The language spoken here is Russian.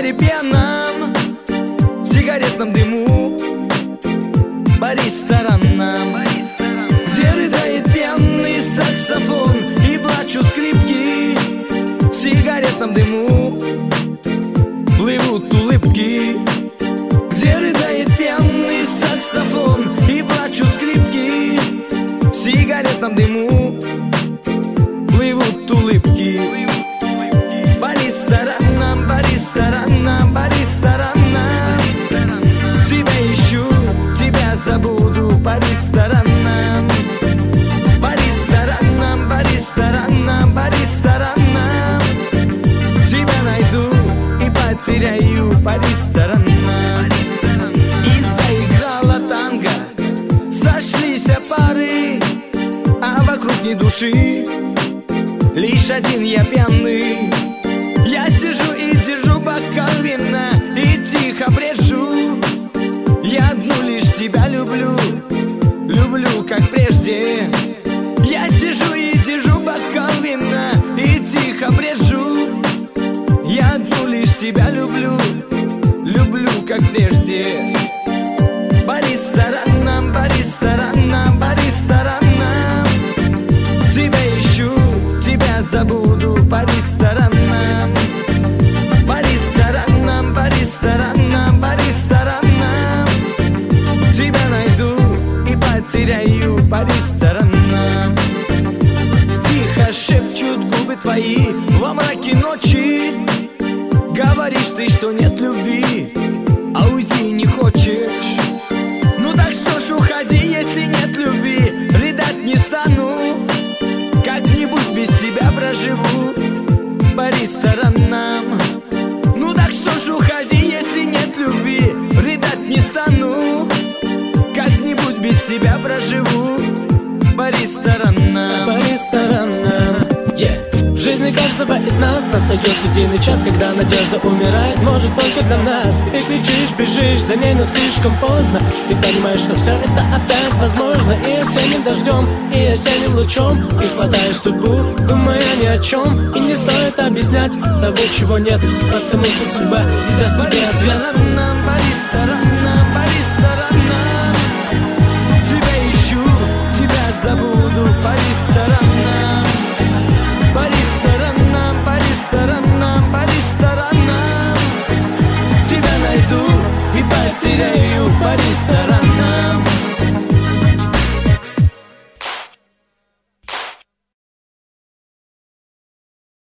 баре пьяном, в сигаретном дыму, по ресторанам, где рыдает пьяный саксофон и плачут скрипки. В сигаретном дыму плывут улыбки, где рыдает пьяный саксофон и плачут скрипки. В сигаретном дыму плывут улыбки. По ресторанам, по ресторанам, по ресторанам, тебя ищу, тебя забуду. По ресторанам, по ресторанам, по ресторанам, по ресторанам, тебя найду и потеряю. По ресторанам. И заиграла танго, сошлись пары, а вокруг ни души, лишь один я пьяный. Я сижу и держу бокал вина и тихо брежу. Я одну лишь тебя люблю, люблю как прежде. Я сижу и держу бокал вина и тихо брежу. Я одну лишь тебя люблю, люблю как прежде. По ресторанам, по ресторанам, по ресторанам, тебя ищу, тебя забуду. По ресторанам, по ресторанам, по ресторанам, по ресторанам, тебя найду и потеряю. По ресторанам. Тихо шепчут губы твои во мраке ночи. Говоришь ты, что нет любви, а уйти не хочешь. Ну так что ж уходи, если нет любви. Рыдать не стану, как-нибудь без тебя проживу. По ресторанам. Ну так что ж уходи, если нет любви. Рыдать не стану, как-нибудь без тебя проживу. По ресторанам. По ресторанам. В жизни каждого из нас настает единый час, когда надежда умирает, может только для нас. И кричишь, бежишь за ней, но слишком поздно. Ты понимаешь, что все это опять возможно. И осенним дождем, и осенним лучом ты хватаешь судьбу, думая ни о чем. И не стоит объяснять того, чего нет, потому что судьба не даст тебе ответ. По ресторанам, по ресторанам, тебя ищу, тебя забуду. По ресторанам, по ресторанам, по ресторанам, по ресторанам, тебя найду и потеряю. По ресторанам.